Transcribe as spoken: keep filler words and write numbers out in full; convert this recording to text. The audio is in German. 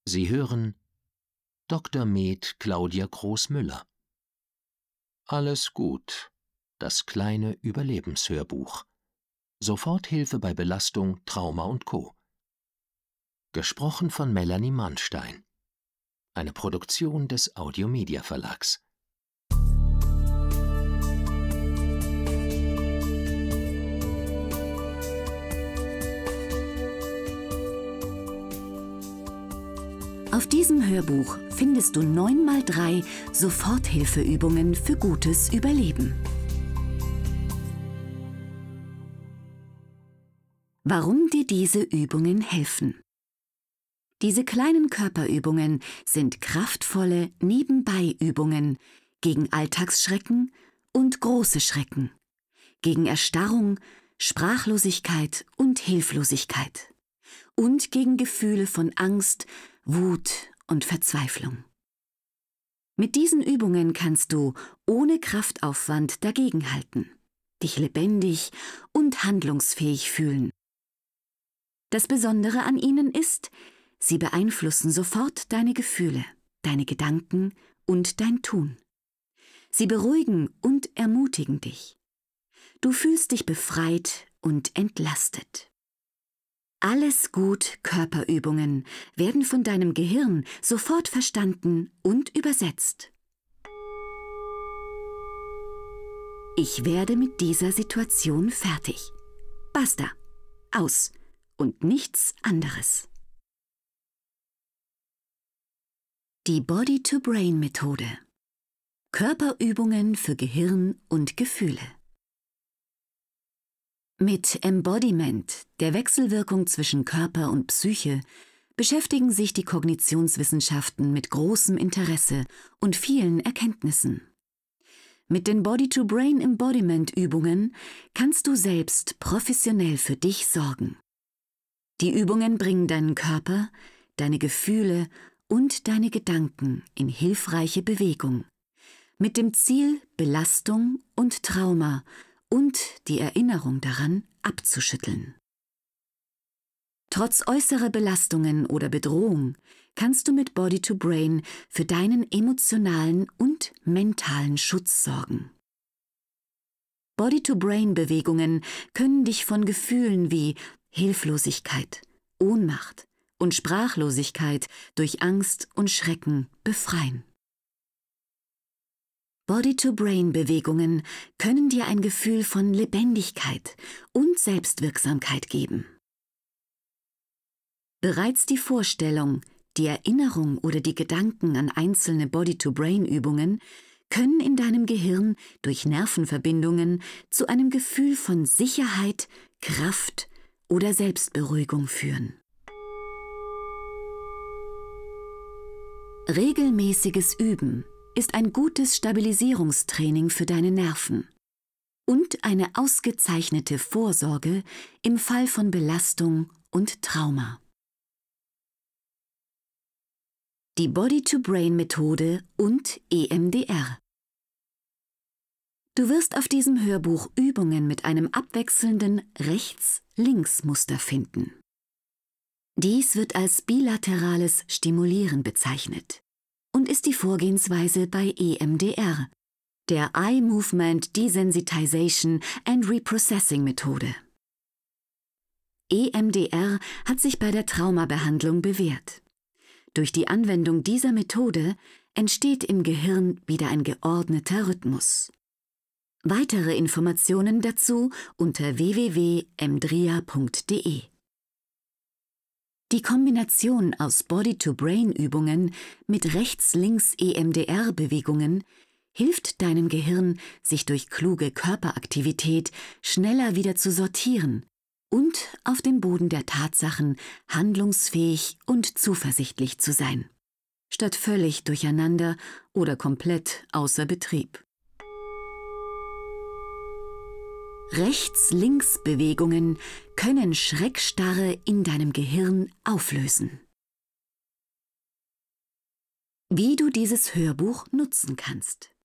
Sie hören Doktor Med Claudia Groß-Müller. Alles gut. Das kleine Überlebenshörbuch. Soforthilfe bei Belastung, Trauma und Co. Gesprochen von Melanie Mannstein. Eine Produktion des Audiomedia Verlags. Auf diesem Hörbuch findest du neun mal drei Soforthilfeübungen für gutes Überleben. Warum dir diese Übungen helfen? Diese kleinen Körperübungen sind kraftvolle Nebenbei-Übungen gegen Alltagsschrecken und große Schrecken, gegen Erstarrung, Sprachlosigkeit und Hilflosigkeit und gegen Gefühle von Angst, Wut und Verzweiflung. Mit diesen Übungen kannst du ohne Kraftaufwand dagegenhalten, dich lebendig und handlungsfähig fühlen. Das Besondere an ihnen ist, sie beeinflussen sofort deine Gefühle, deine Gedanken und dein Tun. Sie beruhigen und ermutigen dich. Du fühlst dich befreit und entlastet. Alles gut Körperübungen werden von deinem Gehirn sofort verstanden und übersetzt. Ich werde mit dieser Situation fertig. Basta. Aus. Und nichts anderes. Die Body-to-Brain-Methode. Körperübungen für Gehirn und Gefühle. Mit Embodiment, der Wechselwirkung zwischen Körper und Psyche, beschäftigen sich die Kognitionswissenschaften mit großem Interesse und vielen Erkenntnissen. Mit den Body-to-Brain-Embodiment-Übungen kannst du selbst professionell für dich sorgen. Die Übungen bringen deinen Körper, deine Gefühle und deine Gedanken in hilfreiche Bewegung, mit dem Ziel, Belastung und Trauma und die Erinnerung daran abzuschütteln. Trotz äußerer Belastungen oder Bedrohung kannst du mit Body-to-Brain für deinen emotionalen und mentalen Schutz sorgen. Body-to-Brain-Bewegungen können dich von Gefühlen wie Hilflosigkeit, Ohnmacht und Sprachlosigkeit durch Angst und Schrecken befreien. Body-to-Brain-Bewegungen können dir ein Gefühl von Lebendigkeit und Selbstwirksamkeit geben. Bereits die Vorstellung, die Erinnerung oder die Gedanken an einzelne Body-to-Brain-Übungen können in deinem Gehirn durch Nervenverbindungen zu einem Gefühl von Sicherheit, Kraft oder Selbstberuhigung führen. Regelmäßiges Üben ist ein gutes Stabilisierungstraining für deine Nerven und eine ausgezeichnete Vorsorge im Fall von Belastung und Trauma. Die Body-to-Brain-Methode und E M D R. Du wirst auf diesem Hörbuch Übungen mit einem abwechselnden Rechts-Links-Muster finden. Dies wird als bilaterales Stimulieren bezeichnet und ist die Vorgehensweise bei E M D R, der Eye Movement Desensitization and Reprocessing Methode. E M D R hat sich bei der Traumabehandlung bewährt. Durch die Anwendung dieser Methode entsteht im Gehirn wieder ein geordneter Rhythmus. Weitere Informationen dazu unter w w w punkt emdria punkt de. Die Kombination aus Body-to-Brain-Übungen mit Rechts-Links-E M D R-Bewegungen hilft deinem Gehirn, sich durch kluge Körperaktivität schneller wieder zu sortieren und auf dem Boden der Tatsachen handlungsfähig und zuversichtlich zu sein, statt völlig durcheinander oder komplett außer Betrieb. Rechts-Links-Bewegungen können Schreckstarre in deinem Gehirn auflösen. Wie du dieses Hörbuch nutzen kannst.